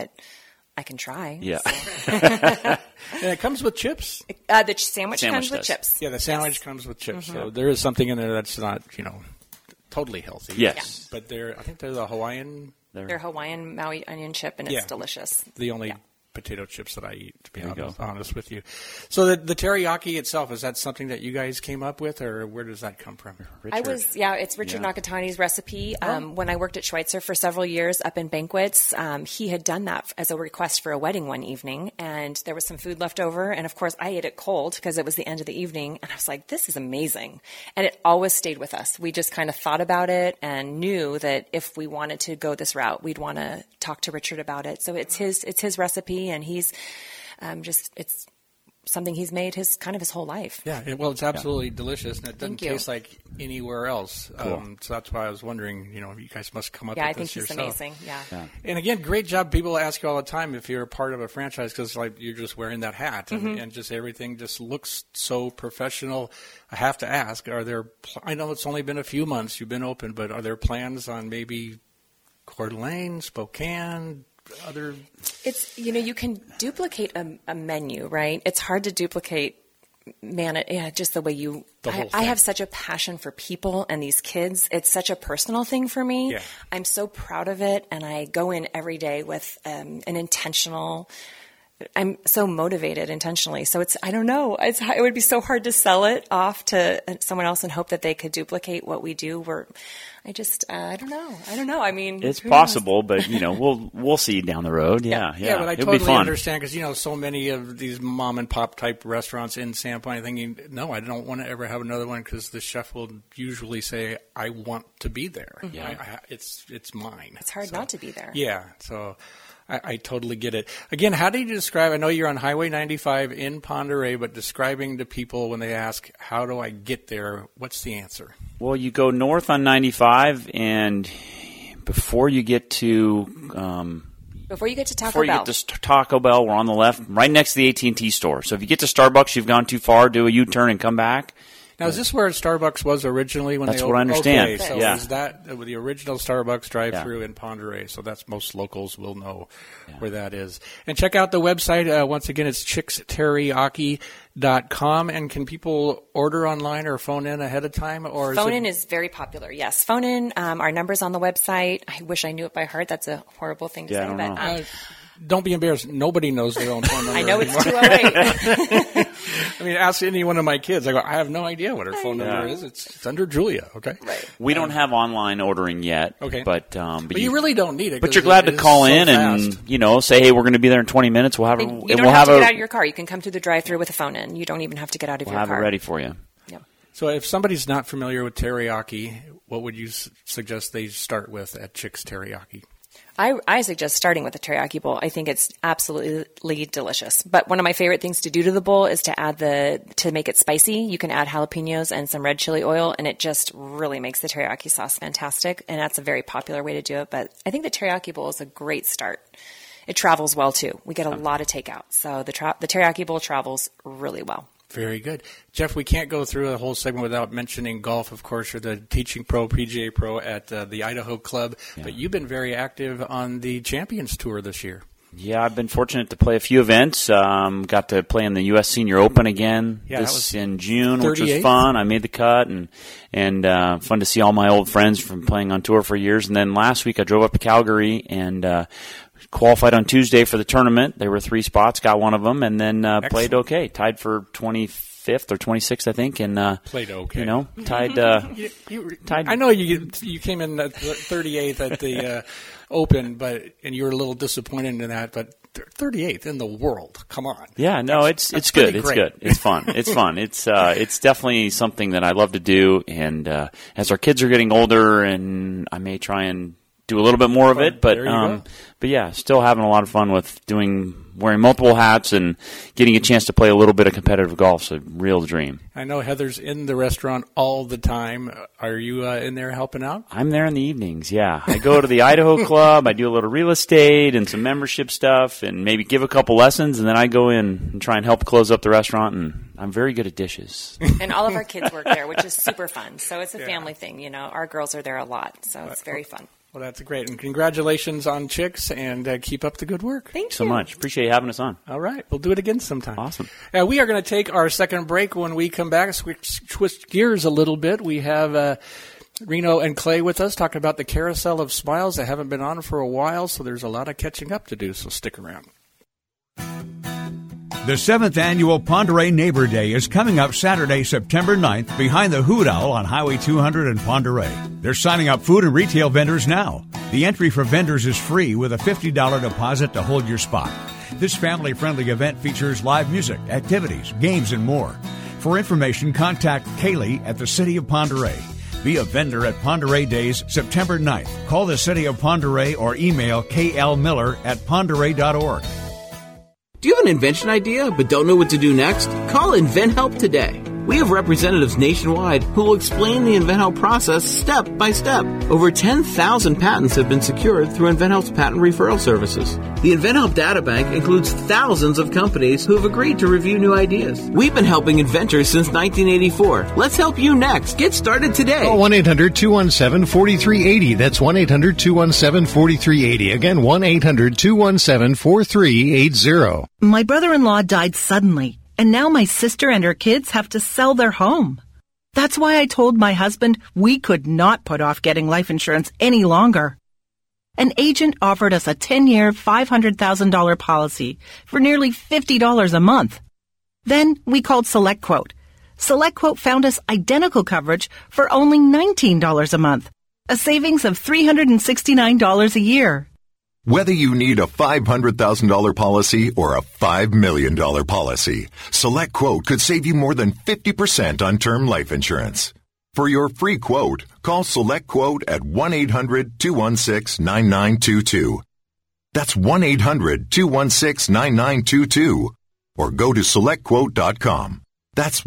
but I can try. Yeah. So. And it comes with chips? The sandwich comes with chips. Yeah, the sandwich comes with chips. So there is something in there that's not, totally healthy. Yes. But I think they're the Hawaiian. They're Hawaiian Maui onion chip, and it's delicious. The only potato chips that I eat, to be There honest with you. So the teriyaki itself, is that something that you guys came up with, or where does that come from? Richard. It's Richard Nakatani's recipe. When I worked at Schweitzer for several years up in banquets, he had done that as a request for a wedding one evening, and there was some food left over, and of course I ate it cold because it was the end of the evening, and I was like, this is amazing. And it always stayed with us. We just kind of thought about it and knew that if we wanted to go this route, we'd want to talk to Richard about it. So it's his recipe, and he's it's something he's made his whole life. Yeah, well, it's absolutely delicious, and it doesn't Thank you. taste like anywhere else. Cool. So that's why I was wondering, you guys must come up Yeah, with I think this he's yourself. amazing. Yeah. And again, great job. People ask you all the time if you're a part of a franchise because you're just wearing that hat and just everything just looks so professional. I have to ask, I know it's only been a few months you've been open, but are there plans on maybe Coeur d'Alene, Spokane, other? It's, you can duplicate a menu, right? It's hard to duplicate, just the way you, I have such a passion for people and these kids. It's such a personal thing for me. Yeah. I'm so proud of it. And I go in every day with I'm so motivated intentionally. So I don't know. It would be so hard to sell it off to someone else and hope that they could duplicate what we do. I don't know. I mean, it's possible, but we'll see down the road. Yeah. But I It'll totally be fun. understand because so many of these mom and pop type restaurants in Sandpoint, thinking, no, I don't want to ever have another one because the chef will usually say, I want to be there. Yeah. It's mine. It's hard not to be there. Yeah, so I totally get it. Again, how do you describe, I know you're on Highway 95 in Ponderay, but describing to people when they ask, how do I get there, what's the answer? Well, you go north on 95, and before you get to Taco Bell, we're on the left, right next to the AT&T store. So if you get to Starbucks, you've gone too far, do a U-turn and come back. Now, is this where Starbucks was originally when That's they what I understand. Okay, so Yeah. is that the original Starbucks drive-thru in Ponderay? So that's most locals will know where that is. And check out the website. Once again, it's chicksteriyaki.com. And can people order online or phone in ahead of time? Or phone in is very popular. Yes, phone in. Our number's on the website. I wish I knew it by heart. That's a horrible thing to say, but. Don't be embarrassed. Nobody knows their own phone number. I know anymore. It's 208. I mean, ask any one of my kids. I go, I have no idea what her phone number is. It's under Julia, okay? Right. We don't have online ordering yet. Okay. But you really don't need it. But you're glad to call in fast. and, say, hey, we're going to be there in 20 minutes. We'll have You don't have to get out of your car. You can come through the drive-thru with a phone in. You don't even have to get out of your car. We'll have it ready for you. Yep. So if somebody's not familiar with teriyaki, what would you suggest they start with at Chick's Teriyaki? I suggest starting with a teriyaki bowl. I think it's absolutely delicious. But one of my favorite things to do to the bowl is to make it spicy. You can add jalapenos and some red chili oil, and it just really makes the teriyaki sauce fantastic. And that's a very popular way to do it. But I think the teriyaki bowl is a great start. It travels well too. We get a lot of takeout, so the teriyaki bowl travels really well. Very good. Jeff, we can't go through the whole segment without mentioning golf. Of course, you're the teaching pro, PGA pro at the Idaho Club, but you've been very active on the Champions Tour this year. Yeah, I've been fortunate to play a few events. Got to play in the U.S. Senior Open again in June, 38th. Which was fun. I made the cut and fun to see all my old friends from playing on tour for years. And then last week I drove up to Calgary and qualified on Tuesday for the tournament. There were 3 spots, got one of them, and then played okay. Tied for 25th or 26th, I think, and played okay. Tied. I know you came in at 38th at the Open, and you were a little disappointed in that, but 38th in the world. Come on. Yeah, no, it's good. It's good. It's fun. It's fun. It's definitely something that I love to do, and as our kids are getting older, and I may try and do a little bit more of it, but yeah, still having a lot of fun with wearing multiple hats and getting a chance to play a little bit of competitive golf. It's a real dream. I know Heather's in the restaurant all the time. Are you in there helping out? I'm there in the evenings, yeah. I go to the Idaho Club, I do a little real estate and some membership stuff and maybe give a couple lessons, and then I go in and try and help close up the restaurant, and I'm very good at dishes. And all of our kids work there, which is super fun. So it's a family thing, Our girls are there a lot, so it's very fun. Well, that's great. And congratulations on Chicks, and keep up the good work. Thank you so much. Appreciate you having us on. All right. We'll do it again sometime. Awesome. We are going to take our second break. When we come back, switch gears a little bit. We have Reno and Clay with us talking about the Carousel of Smiles. They haven't been on for a while, so there's a lot of catching up to do, so stick around. The 7th Annual Pend Oreille Neighbor Day is coming up Saturday, September 9th, behind the Hoot Owl on Highway 200 in Pend Oreille. They're signing up food and retail vendors now. The entry for vendors is free with a $50 deposit to hold your spot. This family-friendly event features live music, activities, games, and more. For information, contact Kaylee at the City of Pend Oreille. Be a vendor at Pend Oreille Days, September 9th. Call the City of Pend Oreille or email klmiller@pendoreille.org. Do you have an invention idea but don't know what to do next? Call InventHelp today. We have representatives nationwide who will explain the InventHelp process step by step. Over 10,000 patents have been secured through InventHelp's patent referral services. The InventHelp databank includes thousands of companies who have agreed to review new ideas. We've been helping inventors since 1984. Let's help you next. Get started today. Call 1-800-217-4380. That's 1-800-217-4380. Again, 1-800-217-4380. My brother-in-law died suddenly, and now my sister and her kids have to sell their home. That's why I told my husband we could not put off getting life insurance any longer. An agent offered us a 10-year, $500,000 policy for nearly $50 a month. Then we called SelectQuote. SelectQuote found us identical coverage for only $19 a month, a savings of $369 a year. Whether you need a $500,000 policy or a $5 million policy, SelectQuote could save you more than 50% on term life insurance. For your free quote, call SelectQuote at 1-800-216-9922. That's 1-800-216-9922. Or go to SelectQuote.com. That's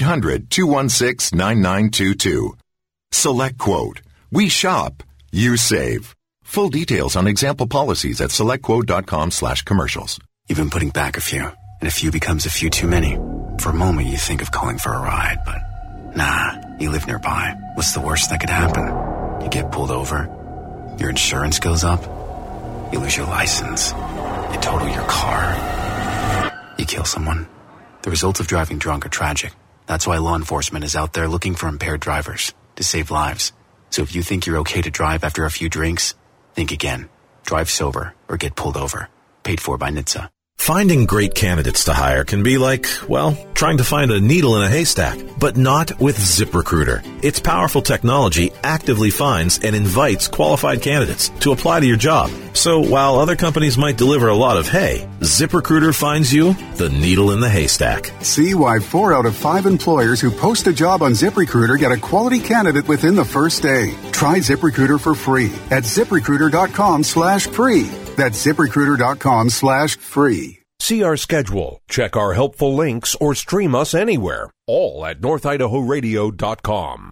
1-800-216-9922. SelectQuote. We shop. You save. Full details on example policies at SelectQuote.com/commercials. You've been putting back a few, and a few becomes a few too many. For a moment, you think of calling for a ride, but nah, you live nearby. What's the worst that could happen? You get pulled over, your insurance goes up, you lose your license, you total your car, you kill someone. The results of driving drunk are tragic. That's why law enforcement is out there looking for impaired drivers to save lives. So if you think you're okay to drive after a few drinks, think again. Drive sober or get pulled over. Paid for by NHTSA. Finding great candidates to hire can be like, well, trying to find a needle in a haystack, but not with ZipRecruiter. Its powerful technology actively finds and invites qualified candidates to apply to your job. So while other companies might deliver a lot of hay, ZipRecruiter finds you the needle in the haystack. See why 4 out of 5 employers who post a job on ZipRecruiter get a quality candidate within the first day. Try ZipRecruiter for free at ZipRecruiter.com/free. That's ZipRecruiter.com/free. See our schedule, check our helpful links, or stream us anywhere. All at NorthIdahoRadio.com.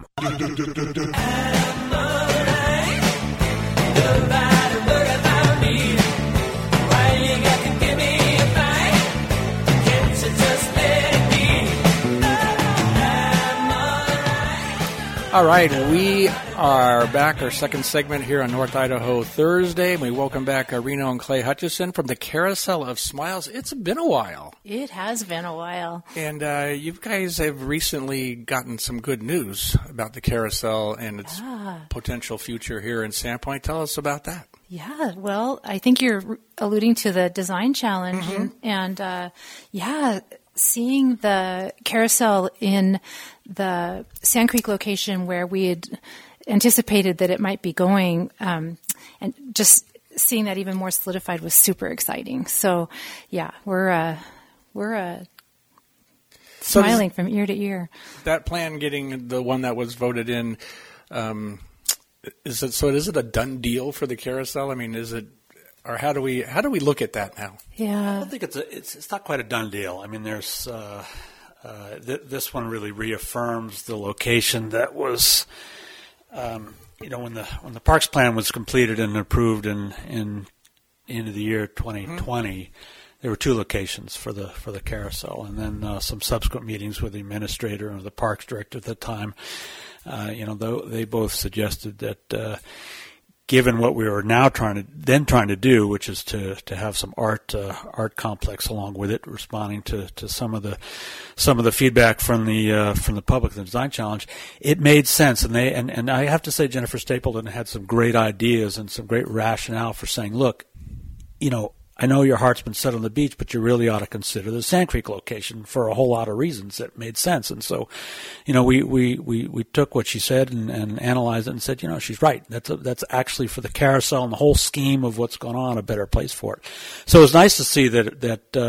All right, we are back, our second segment here on North Idaho Thursday. We welcome back Reno and Clay Hutchison from the Carousel of Smiles. It's been a while. It has been a while. And you guys have recently gotten some good news about the Carousel and its potential future here in Sandpoint. Tell us about that. Yeah, well, I think you're alluding to the design challenge. And seeing the carousel in the Sand Creek location where we had anticipated that it might be going, and just seeing that even more solidified was super exciting. So, yeah, we're smiling from ear to ear. That plan, getting the one that was voted in, is it a done deal for the carousel? I mean, is it? Or how do we look at that now? Yeah, I think it's not quite a done deal. I mean, there's this one really reaffirms the location that was, when the parks plan was completed and approved in end of the year 2020. There were 2 locations for the carousel, and then some subsequent meetings with the administrator and the parks director at the time. They both suggested that. given what we were now trying to do, which is to have some art complex along with it, responding to some of the feedback from the public, the design challenge, it made sense. And I have to say, Jennifer Stapleton had some great ideas and some great rationale for saying, look, I know your heart's been set on the beach, but you really ought to consider the Sand Creek location for a whole lot of reasons that made sense. And so, we took what she said and analyzed it and said, she's right. That's actually for the carousel and the whole scheme of what's going on, a better place for it. So it was nice to see that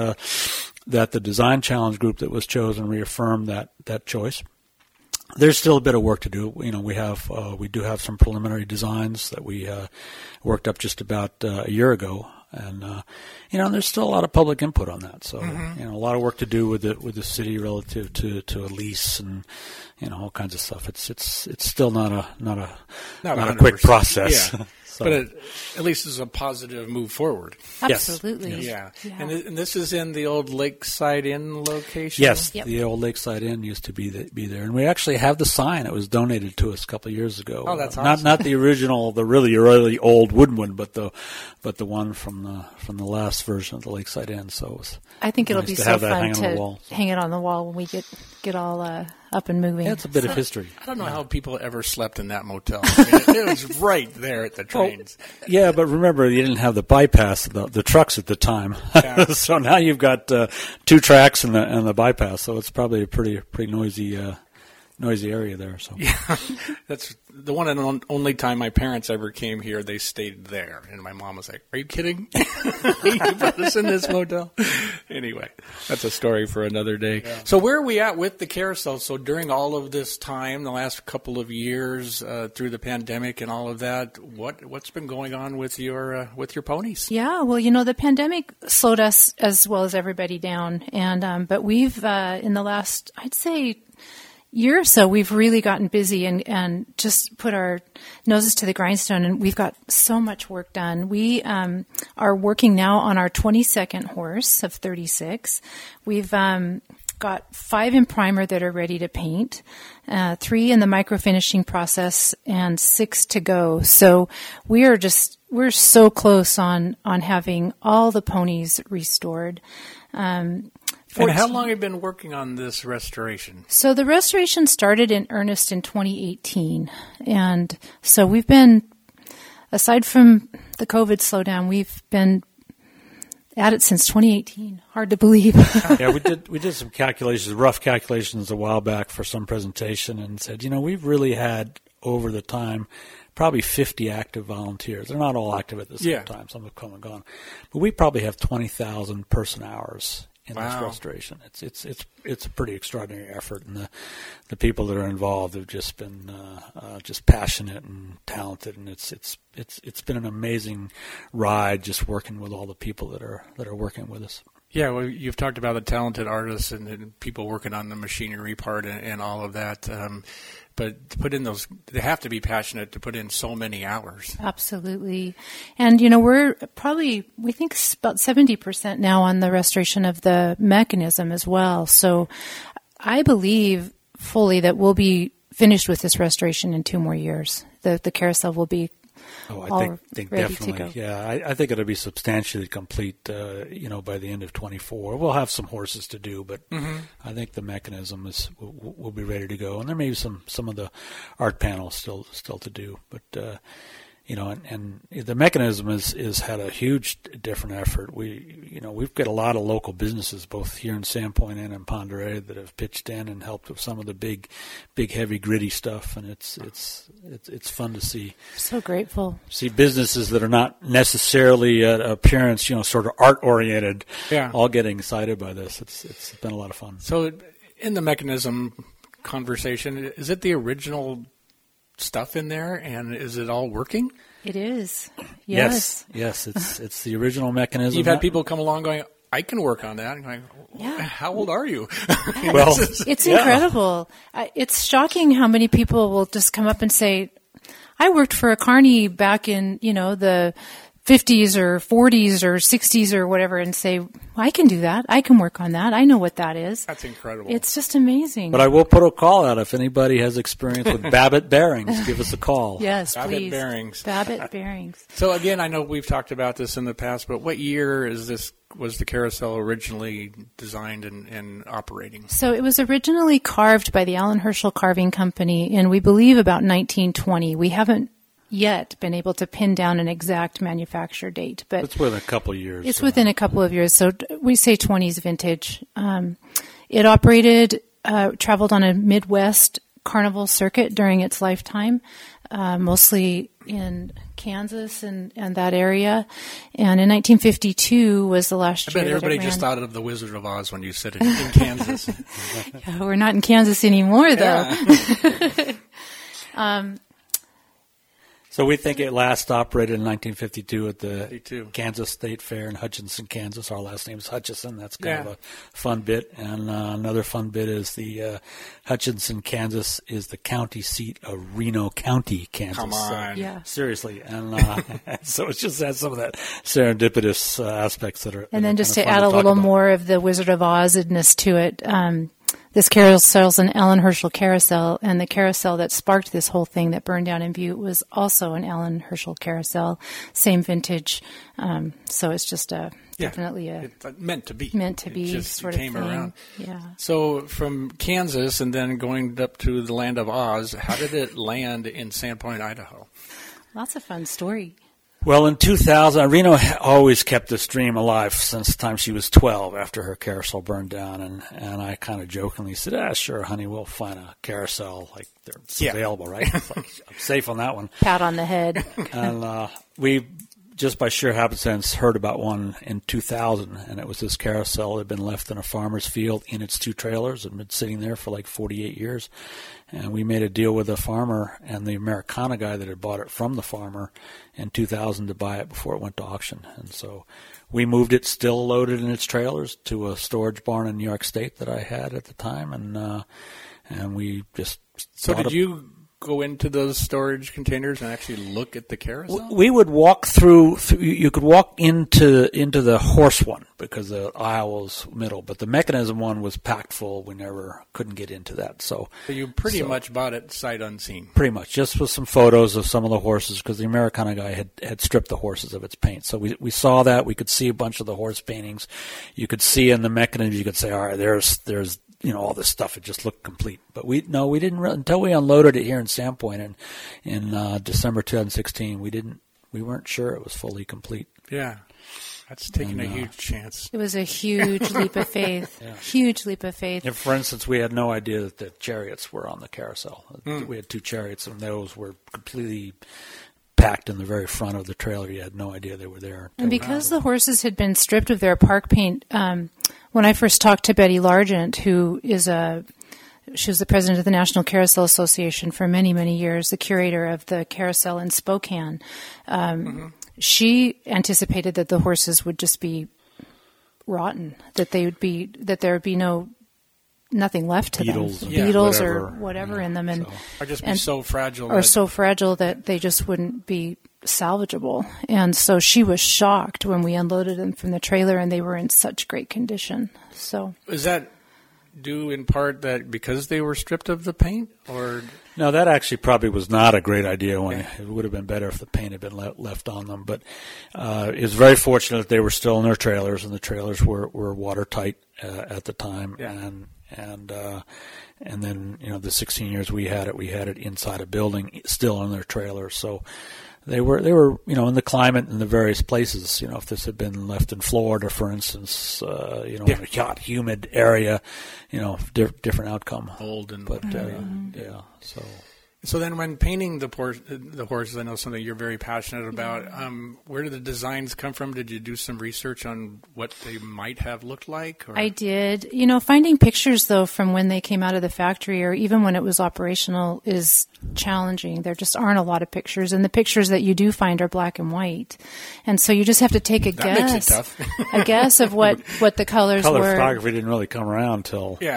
the design challenge group that was chosen reaffirmed that choice. There's still a bit of work to do. We do have some preliminary designs that we worked up just about a year ago. And there's still a lot of public input on that. So a lot of work to do with the city relative to a lease and all kinds of stuff. It's still not a quick process. Yeah. But at least it's a positive move forward. Absolutely. Yes. Yeah. And this is in the old Lakeside Inn location? Yes, yep. The old Lakeside Inn used to be there. And we actually have the sign. It was donated to us a couple of years ago. Oh, that's awesome. Not the original, the really old wooden one, but the one from the last version of the Lakeside Inn. So it was I think it'll be so fun to hang it on the wall when we get all up and moving. Yeah, it's a bit of history. I don't know how people ever slept in that motel. It was right there at the trains. Yeah, but remember, you didn't have the bypass, the trucks at the time. Yeah. So now you've got 2 tracks and the bypass. So it's probably a pretty noisy area there. So yeah, that's the one and only time my parents ever came here. They stayed there, and my mom was like, "Are you kidding? You brought us in this motel?" Anyway, that's a story for another day. Yeah. So where are we at with the carousel? So during all of this time, the last couple of years, through the pandemic and all of that, what's been going on with your ponies? Yeah, well, the pandemic slowed us as well as everybody down, and but we've in the last, I'd say, year or so, we've really gotten busy and just put our noses to the grindstone, and we've got so much work done. We are working now on our 22nd horse of 36. We've got 5 in primer that are ready to paint, 3 in the microfinishing process, and 6 to go. So we're so close on having all the ponies restored. And how long have you been working on this restoration? So the restoration started in earnest in 2018. And so we've been, aside from the COVID slowdown, we've been at it since 2018. Hard to believe. Yeah, we did some calculations, rough calculations a while back for some presentation, and said, we've really had over the time probably 50 active volunteers. They're not all active at the same time. Some have come and gone. But we probably have 20,000 person hours in this restoration. It's a pretty extraordinary effort, and the people that are involved have just been just passionate and talented, and it's been an amazing ride just working with all the people that are working with us. Yeah, well, you've talked about the talented artists and people working on the machinery part and all of that. But to put in they have to be passionate to put in so many hours. Absolutely. And, we're probably, we think about 70% now on the restoration of the mechanism as well. So I believe fully that we'll be finished with this restoration in 2 more years. The carousel will be I think definitely. Yeah, I think it'll be substantially complete, by the end of 24. We'll have some horses to do, but I think the mechanism will be ready to go. And there may be some of the art panels still to do, but and the mechanism has had a huge different effort. We've got a lot of local businesses both here in Sandpoint and in Pend Oreille that have pitched in and helped with some of the big heavy gritty stuff, and it's fun to see. So grateful. See businesses that are not necessarily appearance, sort of art oriented, all getting excited by this. It's been a lot of fun. So in the mechanism conversation, is it the original stuff in there, and is it all working? It is. Yes. It's the original mechanism. You've had people come along going, I can work on that. And I'm like, how old are you? Well, it's incredible. It's shocking how many people will just come up and say, I worked for a carny back in, the 50s or 40s or 60s or whatever and say, I can do that. I can work on that. I know what that is. That's incredible. It's just amazing. But I will put a call out if anybody has experience with Babbitt bearings. Give us a call. Yes, Babbitt please. bearings. Babbitt bearings. So again, I know we've talked about this in the past, but what year was the carousel originally designed and operating? So it was originally carved by the Alan Herschel Carving Company in, we believe, about 1920. We haven't yet been able to pin down an exact manufacture date, but it's within a couple of years. It's within a couple of years, so we say 20s vintage. It operated, traveled on a Midwest carnival circuit during its lifetime, mostly in Kansas and that area. And in 1952 was the last year. I bet everybody just thought of the Wizard of Oz when you said it in Kansas. Yeah, we're not in Kansas anymore, though. Yeah. So we think it last operated in 1952 at the Kansas State Fair in Hutchinson, Kansas. Our last name is Hutchison. That's kind of a fun bit. And another fun bit is the Hutchinson, Kansas is the county seat of Reno County, Kansas. Come on. Yeah. Seriously. And so it just has some of that serendipitous aspects that are. And then just to add a little more of the Wizard of Oz-ness to it, this carousel is an Alan Herschel carousel, and the carousel that sparked this whole thing that burned down in Butte was also an Alan Herschel carousel, same vintage. So it's just definitely meant to be. Meant to be just sort came of thing. around. Yeah. So from Kansas and then going up to the land of Oz, how did it land in Sandpoint, Idaho? Lots of fun story. Well, in 2000, Reno always kept this dream alive since the time she was 12 after her carousel burned down. And I kind of jokingly said, sure, honey, we'll find a carousel. Like, they're available, right? It's like, I'm safe on that one. Pat on the head. And we, just by sheer happenstance, heard about one in 2000. And it was this carousel that had been left in a farmer's field in its two trailers and been sitting there for like 48 years. And we made a deal with the farmer and the Americana guy that had bought it from the farmer in 2000 to buy it before it went to auction. And so we moved it still loaded in its trailers to a storage barn in New York State that I had at the time. And we just... So did you go into those storage containers and actually look at the carousel? We would walk through you could walk into the horse one because the aisle was middle, but the mechanism one was packed full. We couldn't get into that. So you pretty much bought it sight unseen. Pretty much, just with some photos of some of the horses because the Americana guy had stripped the horses of its paint. So we saw that. We could see a bunch of the horse paintings. You could see in the mechanism, you could say, all right, there's all this stuff. It just looked complete. But we didn't until we unloaded it here in Sandpoint in December 2016. We weren't sure it was fully complete. Yeah, that's taking a huge chance. It was a huge leap of faith. Yeah. Huge leap of faith. And for instance, we had no idea that the chariots were on the carousel. We had two chariots, and those were completely packed in the very front of the trailer. You had no idea they were there. And because the horses had been stripped of their park paint, when I first talked to Betty Largent, who she was the president of the National Carousel Association for many, many years, the curator of the carousel in Spokane, she anticipated that the horses would just be rotten, that there would be nothing left to beetles, them, beetles or whatever in them, or just be so fragile, that they just wouldn't be salvageable. And so she was shocked when we unloaded them from the trailer, and they were in such great condition. So is that due in part that because they were stripped of the paint, or no? That actually probably was not a great idea. It would have been better if the paint had been left on them. But it was very fortunate that they were still in their trailers, and the trailers were watertight at the time. Yeah. And then the 16 years we had it inside a building, still in their trailers. So they were in the climate in the various places. If this had been left in Florida, for instance, in a hot, humid area, different outcome. Old and So then when painting the horses, I know something you're very passionate about. Where did the designs come from? Did you do some research on what they might have looked like? Or? I did. Finding pictures, though, from when they came out of the factory or even when it was operational is challenging. There just aren't a lot of pictures, and the pictures that you do find are black and white. And so you just have to take a guess. Makes it tough. A guess of what the colors Color were. photography didn't really come around till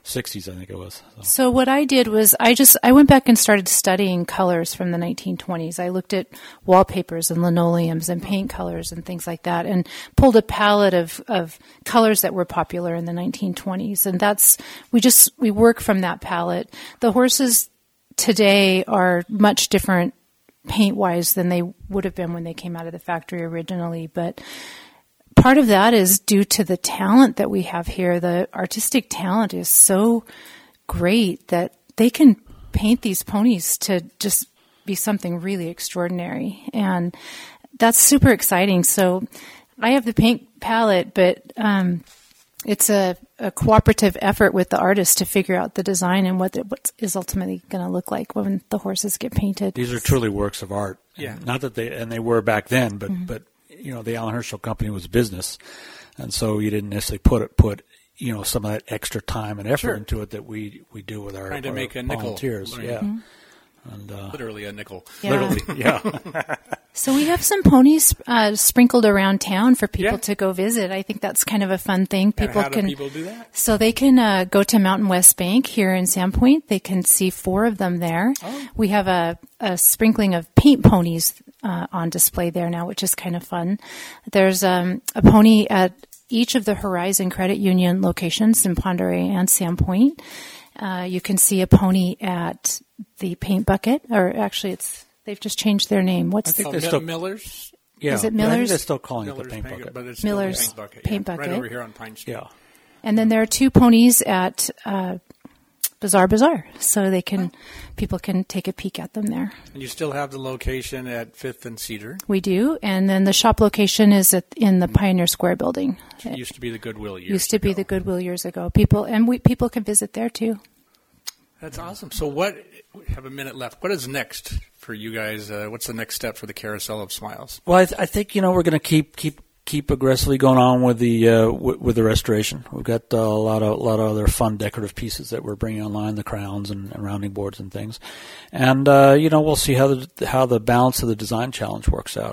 60s, I think it was. So what I did was I went back and started studying colors from the 1920s. I looked at wallpapers and linoleums and paint colors and things like that, and pulled a palette of colors that were popular in the 1920s. And we work from that palette. The horses today are much different paint-wise than they would have been when they came out of the factory originally, but part of that is due to the talent that we have here. The artistic talent is so great that they can paint these ponies to just be something really extraordinary. And that's super exciting. So I have the paint palette, but it's a cooperative effort with the artist to figure out the design and what is ultimately going to look like when the horses get painted. These are truly works of art. Yeah. Not that they were back then, but the Alan Herschel Company was business, and so you didn't necessarily put some of that extra time and effort into it that we do with our trying to make a volunteers. Nickel. Yeah, and literally a nickel. Yeah. Literally, yeah. So we have some ponies sprinkled around town for people to go visit. I think that's kind of a fun thing. How do people do that? So they can go to Mountain West Bank here in Sandpoint. They can see 4 of them there. Oh. We have a sprinkling of paint ponies on display there now, which is kind of fun. There's a pony at each of the Horizon Credit Union locations in Pend Oreille and Sandpoint. You can see a pony at the Paint Bucket, or actually they've just changed their name. I think they're still Miller's. Yeah, is it Miller's? I think they're still calling Miller's it the Paint Bucket. But it's Miller's Paint Bucket. Paint Bucket. Right over here on Pine Street. Yeah. And then there are 2 ponies at Bazaar, so people can take a peek at them there. And you still have the location at 5th and Cedar. We do, and then the shop location is in the Pioneer Square building. It used to be the Goodwill the Goodwill years ago. People can visit there too. That's awesome. So we have a minute left. What is next for you guys? What's the next step for the Carousel of Smiles? Well, I think we're going to keep aggressively going on with the restoration. We've got a lot of other fun decorative pieces that we're bringing online, the crowns and rounding boards and things, and we'll see how the balance of the design challenge works out.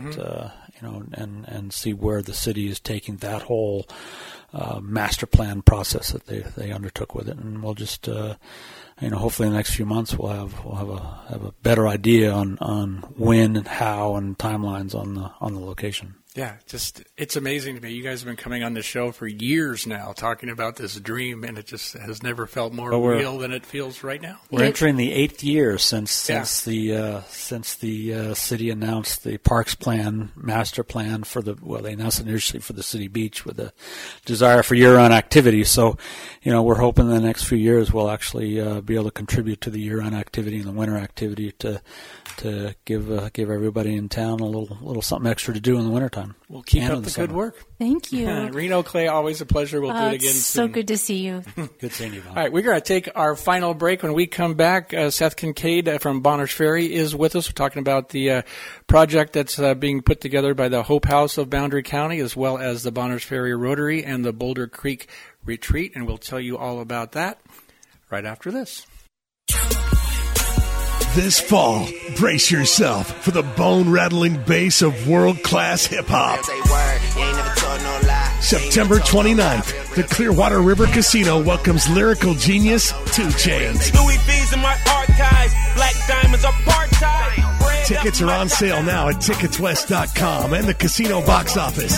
And see where the city is taking that whole master plan process that they undertook with it, and we'll just hopefully in the next few months we'll have a better idea on when and how and timelines on the location. Yeah, it's amazing to me. You guys have been coming on the show for years now, talking about this dream, and it just has never felt more real than it feels right now. We're entering the 8th year since the city announced the Parks Plan, master plan they announced it initially for the city beach with a desire for year-round activity. So, we're hoping in the next few years we'll actually be able to contribute to the year-round activity and the winter activity to give everybody in town a little something extra to do in the wintertime. We'll keep up the good work. Thank you. Reno Clay, always a pleasure. We'll do it again soon. So good to see you. Good seeing you, Bob. All right, we're going to take our final break. When we come back, Seth Kincaid from Bonners Ferry is with us. We're talking about the project that's being put together by the Hope House of Boundary County, as well as the Bonners Ferry Rotary and the Boulder Creek Retreat, and we'll tell you all about that right after this. This fall, brace yourself for the bone-rattling bass of world-class hip-hop. September 29th, the Clearwater River Casino welcomes lyrical genius 2 Chainz. Tickets are on sale now at ticketswest.com and the casino box office.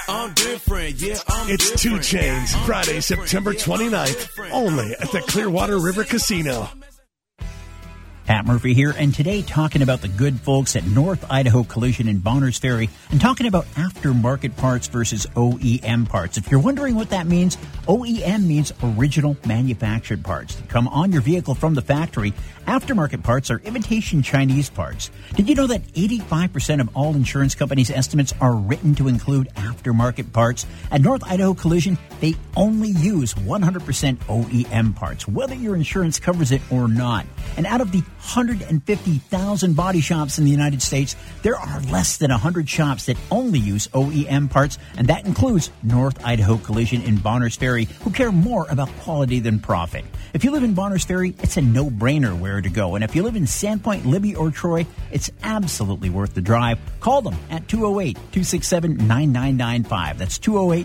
It's 2 Chainz, Friday, September 29th, only at the Clearwater River Casino. Pat Murphy here, and today talking about the good folks at North Idaho Collision in Bonners Ferry and talking about aftermarket parts versus OEM parts. If you're wondering what that means, OEM means original manufactured parts that come on your vehicle from the factory. Aftermarket parts are imitation Chinese parts. Did you know that 85% of all insurance companies' estimates are written to include aftermarket parts? At North Idaho Collision, they only use 100% OEM parts, whether your insurance covers it or not. And out of the 150,000 body shops in the United States, there are less than 100 shops that only use OEM parts, and that includes North Idaho Collision in Bonners Ferry, who care more about quality than profit. If you live in Bonners Ferry, it's a no-brainer where to go. And if you live in Sandpoint, Libby, or Troy, it's absolutely worth the drive. Call them at 208-267-9995. That's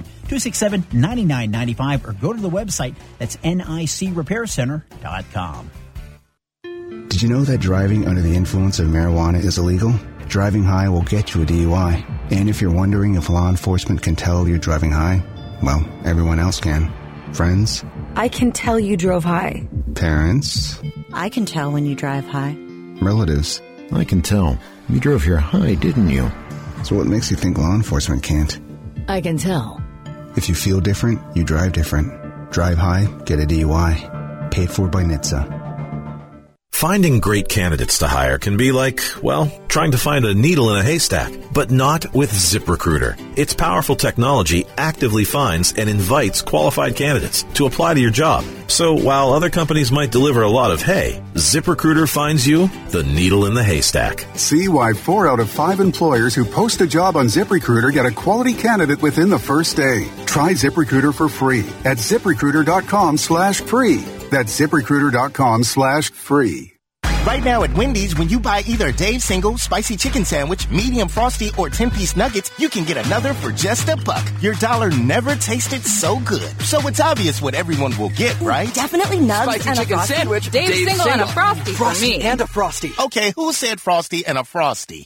208-267-9995, or go to the website. That's nicrepaircenter.com. Did you know that driving under the influence of marijuana is illegal? Driving high will get you a DUI. And if you're wondering if law enforcement can tell you're driving high, well, everyone else can. Friends? I can tell you drove high. Parents? I can tell when you drive high. Relatives? I can tell. You drove here high, didn't you? So what makes you think law enforcement can't? I can tell. If you feel different, you drive different. Drive high, get a DUI. Paid for by NHTSA. Finding great candidates to hire can be like, well, trying to find a needle in a haystack, but not with ZipRecruiter. Its powerful technology actively finds and invites qualified candidates to apply to your job. So while other companies might deliver a lot of hay, ZipRecruiter finds you the needle in the haystack. See why 4 out of 5 employers who post a job on ZipRecruiter get a quality candidate within the first day. Try ZipRecruiter for free at ZipRecruiter.com/free. That's ZipRecruiter.com/free. Right now at Wendy's, when you buy either a Dave's Single, Spicy Chicken Sandwich, Medium Frosty, or 10-piece nuggets, you can get another for just $1. Your dollar never tasted so good. So it's obvious what everyone will get, right? Definitely nugs Spicy and a Chicken Frosty. Sandwich, Dave's Single and a Frosty for me. And a Frosty. Okay, who said Frosty and a Frosty?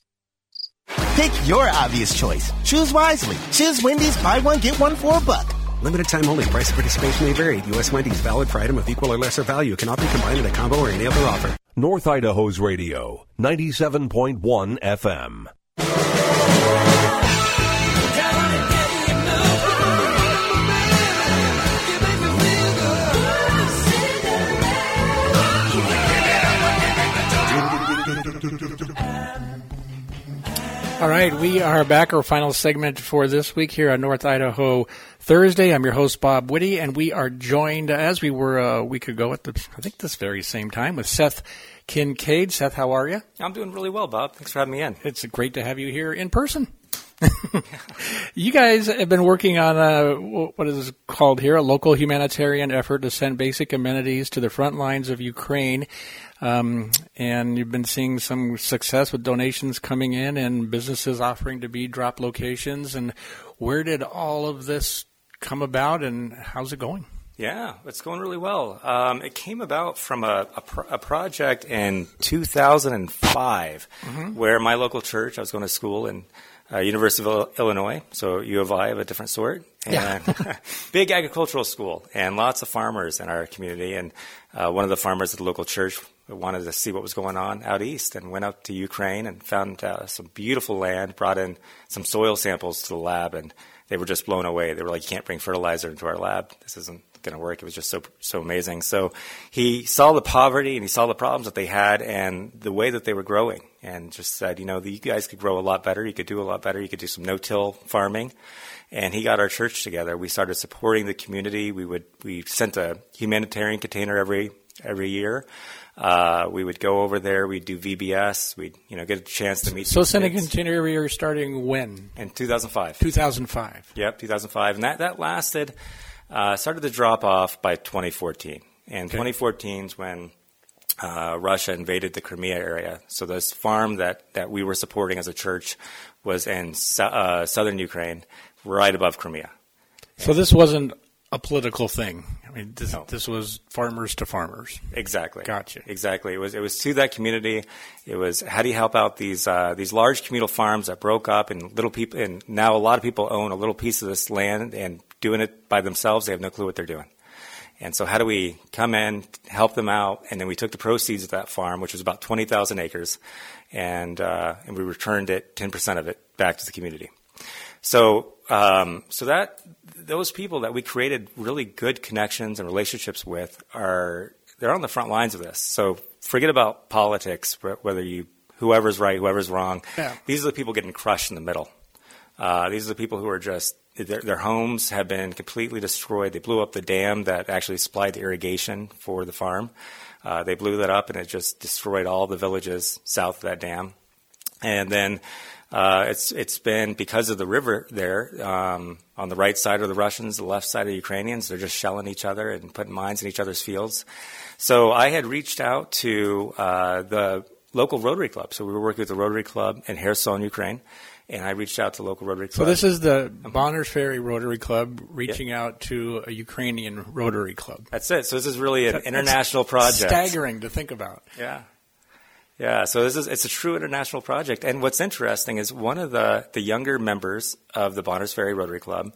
Pick your obvious choice. Choose wisely. Choose Wendy's, buy one, get one for $1. Limited time only. Price of participation may vary. U.S. Wendy's, valid for item of equal or lesser value. Cannot be combined in a combo or any other offer. North Idaho's Radio, 97.1 FM. All right, we are back. Our final segment for this week here on North Idaho Thursday. I'm your host, Bob Whitty, and we are joined, as we were a week ago at this very same time, with Seth Kincaid. Seth, how are you? I'm doing really well, Bob. Thanks for having me in. It's great to have you here in person. You guys have been working on what is called here a local humanitarian effort to send basic amenities to the front lines of Ukraine. And you've been seeing some success with donations coming in and businesses offering to be drop locations. And where did all of this come about, and how's it going? Yeah, it's going really well. It came about from a project in 2005 where my local church, I was going to school in University of Illinois, so U of I of a different sort, and big agricultural school, and lots of farmers in our community. And one of the farmers at the local church wanted to see what was going on out east and went up to Ukraine and found some beautiful land, brought in some soil samples to the lab, and they were just blown away. They were like, you can't bring fertilizer into our lab. This isn't going to work. It was just so amazing. So he saw the poverty and he saw the problems that they had and the way that they were growing, and just said, you guys could grow a lot better. You could do a lot better. You could do some no-till farming. And he got our church together. We started supporting the community. We sent a humanitarian container every year. We would go over there. We'd do VBS. We'd get a chance to meet. So sending a container every year starting when? In 2005. 2005. Yep, 2005, and that lasted. Started to drop off by 2014. And 2014 is when Russia invaded the Crimea area. So this farm that we were supporting as a church was in southern Ukraine, right above Crimea. So this wasn't a political thing. I mean, this was farmers to farmers. Exactly. Gotcha. Exactly. It was to that community. It was, how do you help out these large communal farms that broke up, and little people, and now a lot of people own a little piece of this land and doing it by themselves. They have no clue what they're doing. And so how do we come in, help them out? And then we took the proceeds of that farm, which was about 20,000 acres, and we returned 10% of it back to the community. So that those people that we created really good connections and relationships with they're on the front lines of this. So forget about politics, whoever's right, whoever's wrong. Yeah. These are the people getting crushed in the middle. These are the people who are just their homes have been completely destroyed. They blew up the dam that actually supplied the irrigation for the farm. They blew that up, and it just destroyed all the villages south of that dam. And then it's been because of the river there, on the right side of the Russians, the left side of the Ukrainians, they're just shelling each other and putting mines in each other's fields. So I had reached out to the local Rotary Club. So we were working with the Rotary Club in Kherson, Ukraine, and I reached out to the local Rotary Club. So this is the Bonners Ferry Rotary Club reaching out to a Ukrainian Rotary Club. That's it. So this is really an international project. Staggering to think about. Yeah, so it's a true international project. And what's interesting is one of the younger members of the Bonners Ferry Rotary Club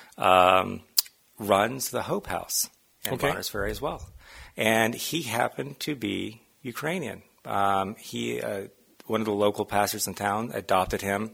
runs the Hope House in Bonners Ferry as well. And he happened to be Ukrainian. One of the local pastors in town adopted him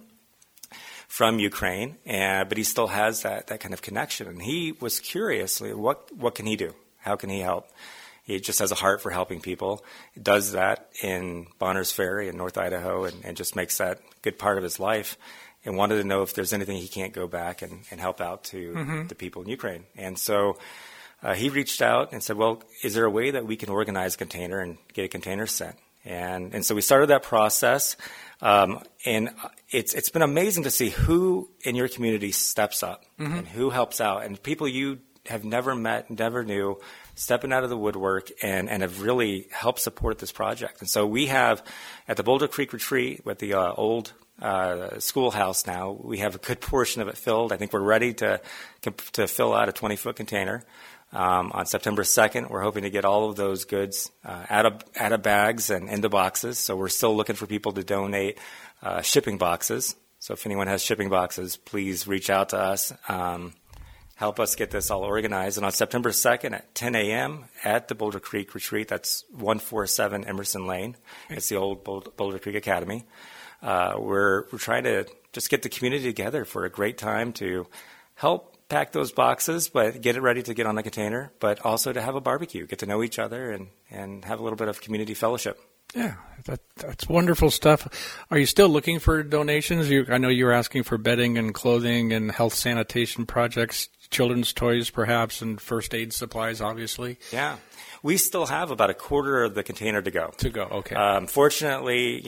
from Ukraine, but he still has that kind of connection. And he was curious, what can he do? How can he help? He just has a heart for helping people. He does that in Bonners Ferry in North Idaho and just makes that a good part of his life, and wanted to know if there's anything he can't go back and help out to the people in Ukraine. And so he reached out and said, well, is there a way that we can organize a container and get a container sent? And so we started that process, and it's been amazing to see who in your community steps up and who helps out, and people you have never met, never knew, stepping out of the woodwork and have really helped support this project. And so we have, at the Boulder Creek Retreat, with the old schoolhouse now, we have a good portion of it filled. I think we're ready to fill out a 20-foot container. On September 2nd, we're hoping to get all of those goods out of bags and into boxes. So we're still looking for people to donate shipping boxes. So if anyone has shipping boxes, please reach out to us. Help us get this all organized. And on September 2nd at 10 a.m. at the Boulder Creek Retreat, that's 147 Emerson Lane. It's the old Boulder Creek Academy. We're trying to just get the community together for a great time to help pack those boxes, but get it ready to get on the container, but also to have a barbecue, get to know each other, and have a little bit of community fellowship. Yeah, that's wonderful stuff. Are you still looking for donations? I know you were asking for bedding and clothing and health sanitation projects, children's toys perhaps, and first aid supplies, obviously. Yeah. We still have about a quarter of the container to go. Okay. Fortunately,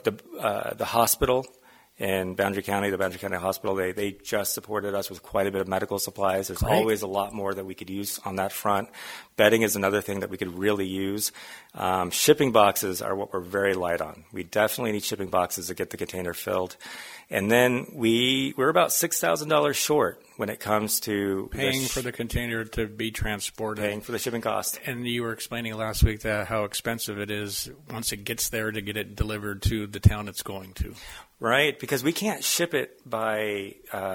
the hospital in Boundary County, the Boundary County Hospital, they just supported us with quite a bit of medical supplies. There's always a lot more that we could use on that front. Bedding is another thing that we could really use. Shipping boxes are what we're very light on. We definitely need shipping boxes to get the container filled. And then we're about $6,000 short when it comes to paying for the container to be transported. Paying for the shipping cost. And you were explaining last week how expensive it is once it gets there to get it delivered to the town it's going to. Right, because we can't ship it by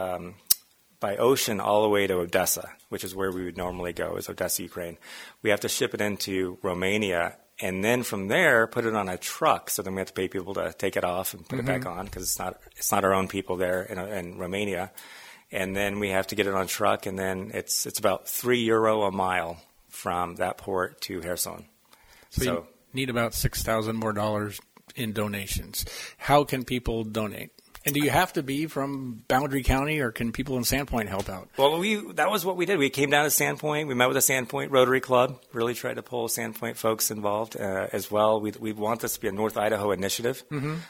ocean all the way to Odessa, which is where we would normally go, is Odessa, Ukraine. We have to ship it into Romania, and then from there put it on a truck. So then we have to pay people to take it off and put it back on, because it's not our own people there in Romania. And then we have to get it on a truck, and then it's about €3 a mile from that port to Kherson. So you need about $6,000 more in donations. How can people donate? And do you have to be from Boundary County, or can people in Sandpoint help out? Well, that was what we did. We came down to Sandpoint. We met with the Sandpoint Rotary Club, really tried to pull Sandpoint folks involved as well. We want this to be a North Idaho initiative.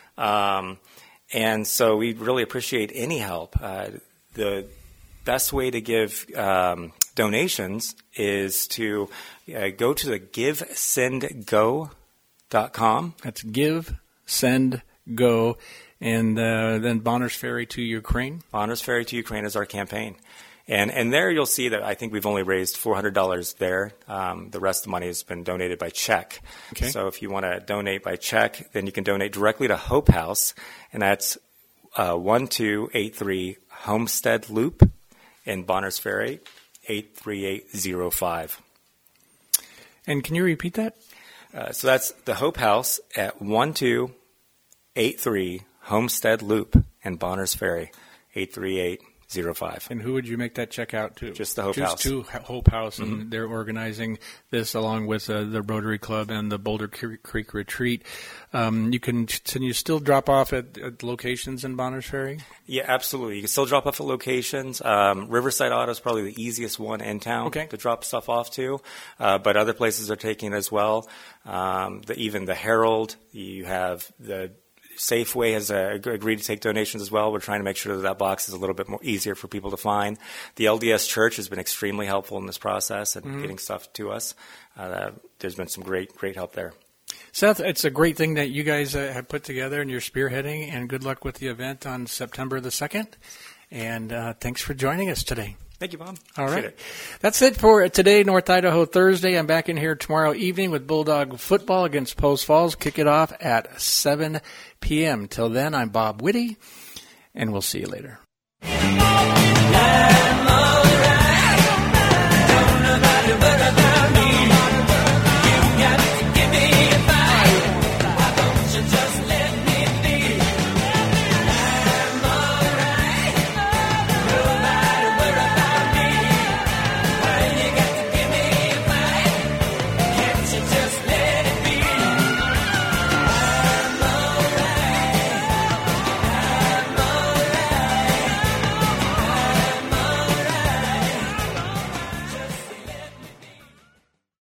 And so we really appreciate any help. The best way to give donations is to go to the GiveSendGo.com. That's Give, Send, Go, and then Bonners Ferry to Ukraine. Bonners Ferry to Ukraine is our campaign. And there you'll see that I think we've only raised $400 there. The rest of the money has been donated by check. Okay. So if you want to donate by check, then you can donate directly to Hope House, and that's 1283 Homestead Loop in Bonners Ferry, 83805. And can you repeat that? So that's the Hope House at 1283 Homestead Loop in Bonners Ferry, 83805. 0805. And who would you make that check out to? Just the Hope House. Just to Hope House, and they're organizing this along with the Rotary Club and the Boulder Creek Retreat. Can you still drop off at locations in Bonners Ferry? Yeah, absolutely. You can still drop off at locations. Riverside Auto is probably the easiest one in town to drop stuff off to, but other places are taking it as well. Even the Herald, you have the Safeway has agreed to take donations as well. We're trying to make sure that box is a little bit more easier for people to find. The LDS Church has been extremely helpful in this process and getting stuff to us. There's been some great help there. Seth, it's a great thing that you guys have put together and you're spearheading, and good luck with the event on September the 2nd. And thanks for joining us today. Thank you, Bob. All right. That's it for today, North Idaho Thursday. I'm back in here tomorrow evening with Bulldog football against Post Falls. Kick it off at 7 p.m. Till then, I'm Bob Whitty, and we'll see you later.